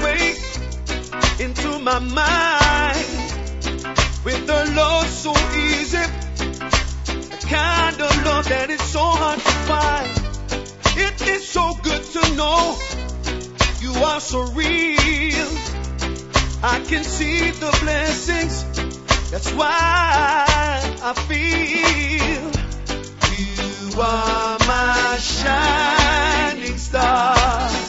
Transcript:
way into my mind. With the love so easy, the kind of love that is so hard to find. It is so good to know you are so real. I can see the blessings, that's why I feel you are my shining star.